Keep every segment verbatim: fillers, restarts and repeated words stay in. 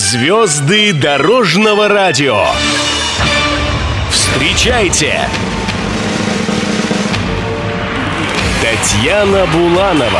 Звезды дорожного радио. Встречайте! Татьяна Буланова.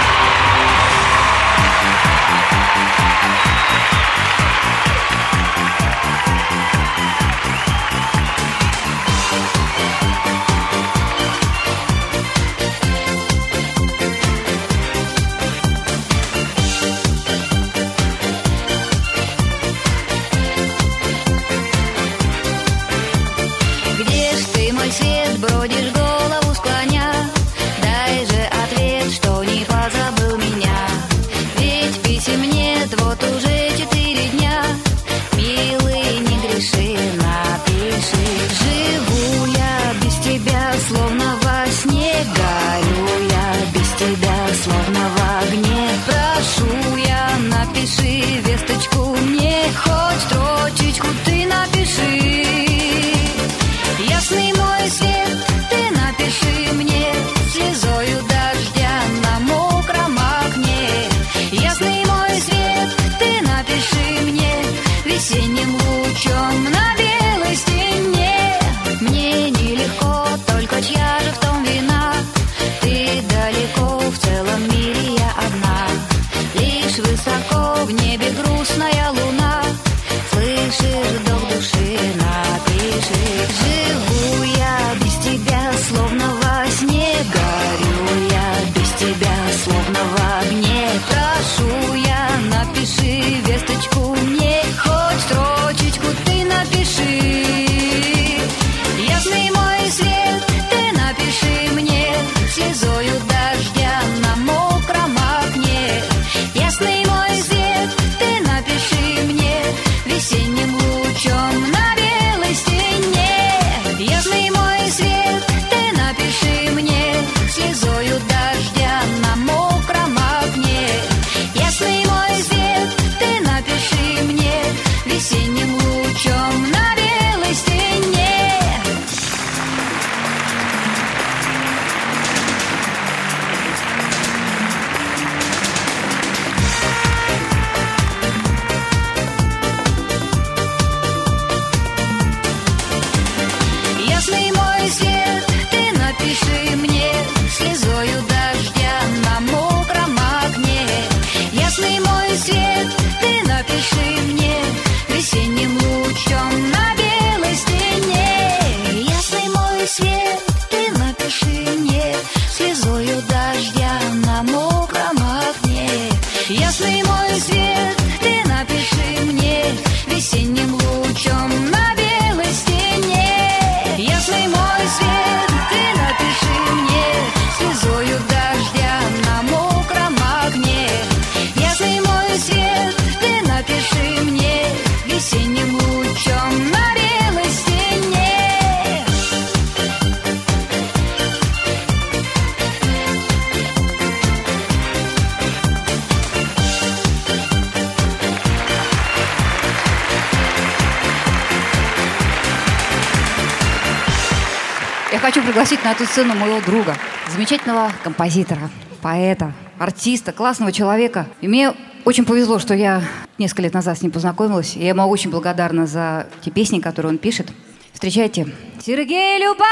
Хочу пригласить на эту сцену моего друга, замечательного композитора, поэта, артиста, классного человека. И мне очень повезло, что я несколько лет назад с ним познакомилась. И я ему очень благодарна за те песни, которые он пишет. Встречайте, Сергей Любавин!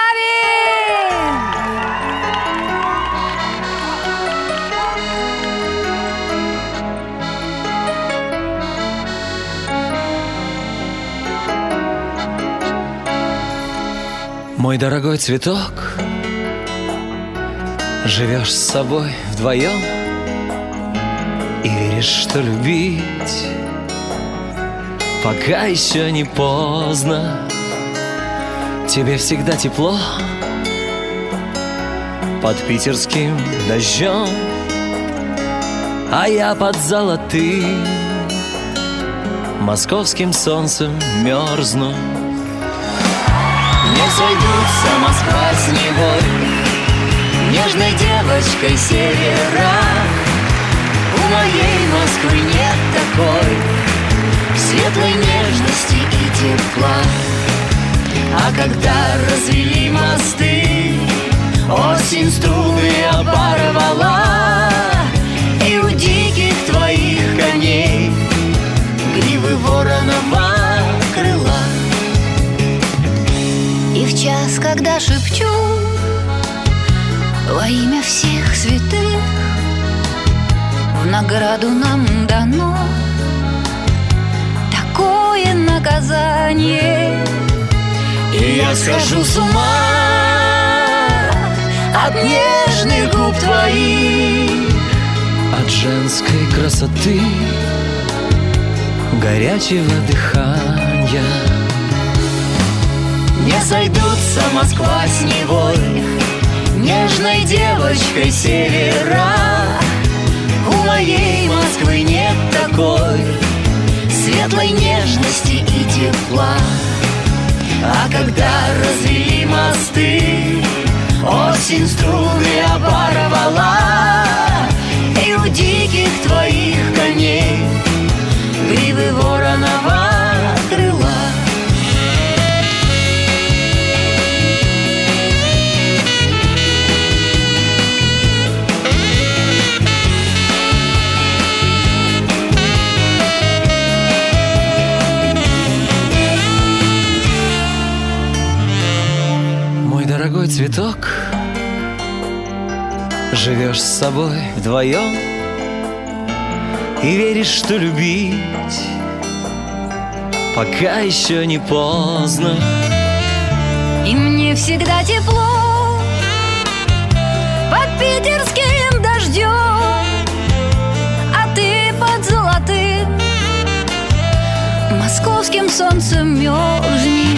Мой дорогой цветок, живешь с собой вдвоем и веришь, что любить пока еще не поздно. Тебе всегда тепло под питерским дождем, а я под золотым московским солнцем мерзну. Не сойдутся Москва с Невой, нежной девочкой севера. У моей Москвы нет такой светлой нежности и тепла. А когда развели мосты, осень струны оборвала, и у диких твоих коней гривы воронова крыла. И в час, когда шепчу во имя всех святых, в награду нам дано такое наказание, и я схожу с ума от нежных губ твоих, от женской красоты, горячего дыхания. Не сойдутся Москва с Невой, нежной девочкой севера. У моей Москвы нет такой светлой нежности и тепла. А когда развели мосты, осень струны оборвала, и у диких твоих коней гривы воронова крыла. Дорогой цветок, живешь с собой вдвоем и веришь, что любить пока еще не поздно. и мне всегда тепло под питерским дождем, а ты под золотым московским солнцем мерзнешь.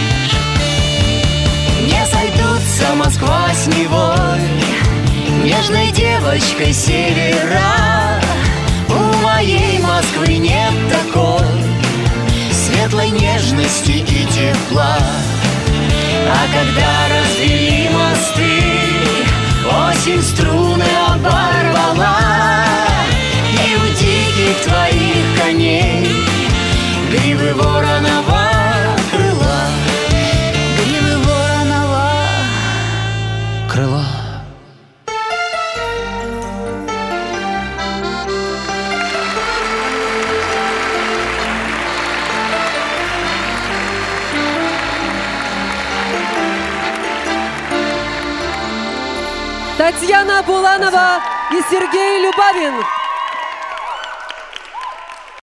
Не сойдутся Москва с Невой, нежной девочкой севера. У моей Москвы нет такой светлой нежности и тепла. А когда развели мосты, осень струны оборвала, и у диких твоих коней гривы воронова крыла. Гривы воронова крыла. Татьяна Буланова и Сергей Любавин.